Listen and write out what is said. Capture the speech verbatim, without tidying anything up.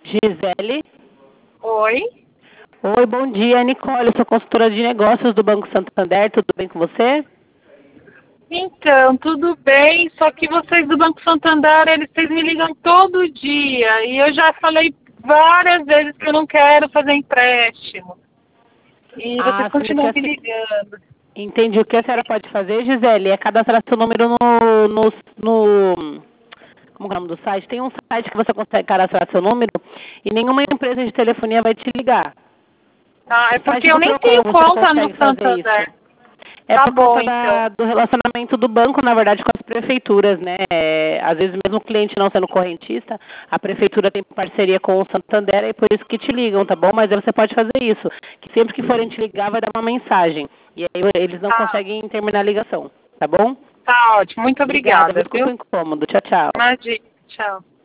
Gisele? Oi? Oi, bom dia, Nicole, eu sou consultora de negócios do Banco Santander, tudo bem com você? Então, tudo bem, só que vocês do Banco Santander, eles vocês me ligam todo dia e eu já falei várias vezes que eu não quero fazer empréstimo. E Ah, vocês continuam você me quer... ligando. Entendi. O que a senhora pode fazer, Gisele, é cadastrar seu número no, no, no... Como é o nome do site? Tem um site que você consegue cadastrar seu número e nenhuma empresa de telefonia vai te ligar. Ah, é O site porque eu do nem Procon, tenho você conta no consegue fazer Santander. isso. É Tá por bom, conta então. da, do relacionamento do banco, na verdade, com as prefeituras, né? É, às vezes, mesmo o cliente não sendo correntista, a prefeitura tem parceria com o Santander, e por isso que te ligam, tá bom? Mas aí você pode fazer isso, que sempre que forem te ligar, vai dar uma mensagem. E aí eles não Tá, conseguem terminar a ligação, tá bom? tá ótimo. Muito Obrigada, obrigada, desculpa viu? o incômodo. Tchau, tchau. Imagina. Tchau.